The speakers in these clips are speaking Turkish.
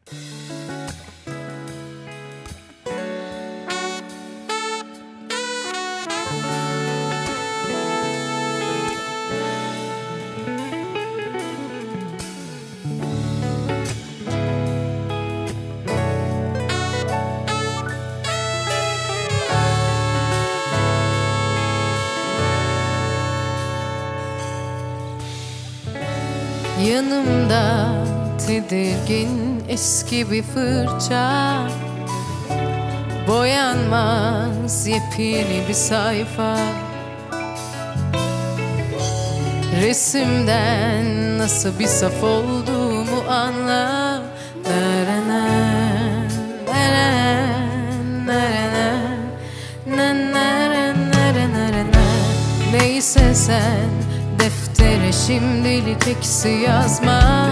Yanımda tedirgin eski bir fırça, boyanmaz yepyeni bir sayfa. Resimden nasıl bir saf olduğumu anla. Neyse sen deftere şimdilik eksi yazma.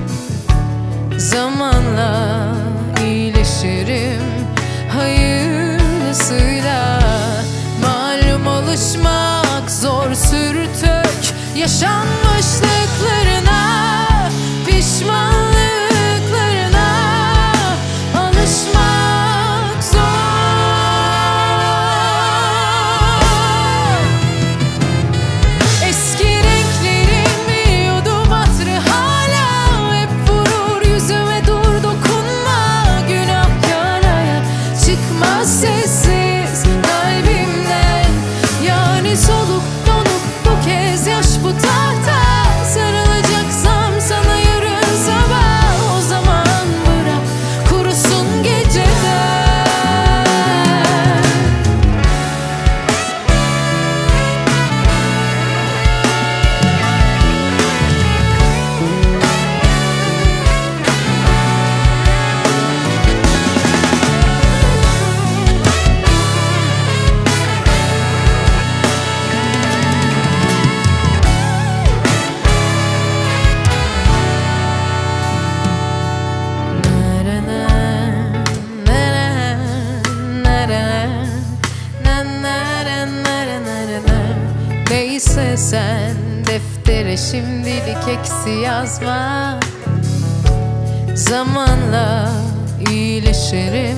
Zamanla iyileşirim hayırlısıyla. Malum alışmak zor, sürtük yaşanmışlıklarına, pişmanlıklarına alışmak zor. Eski renklerin bir yudum hatırı hala hep vurur yüzüme, dur dokunma. Günah yaraya çıkmaz sessiz kalbimden. Yani soluk donup bu kez yaş bu tahta. Sarılacaksam sana yarın sabah, o zaman bırak kurusun geceden. Neyse sen deftere şimdilik eksi yazma. Zamanla iyileşirim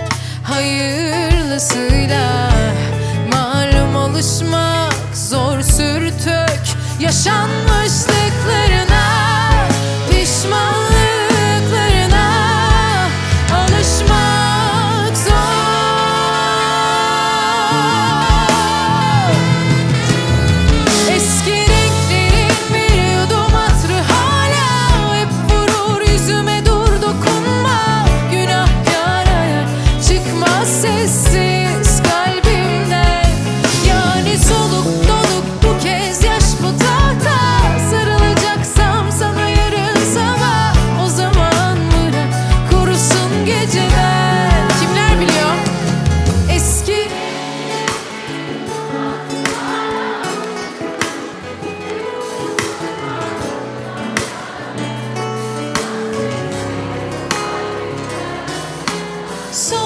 hayırlısıyla. Malum alışmak zor, sürtük yaşanmışlıklarına, pişmanlıklarına alışmak zor. Eski renklerin bir yudum hatırı hala hep vurur yüzüme, dur dokunma. Günah yaraya çıkmaz sessiz kalbimden. Yani soluk doluk bu kez yaş bu tahta. Sarılacaksam sana yarın sabah, o zaman bırak kurusun geceden. Kimler biliyor? Eski son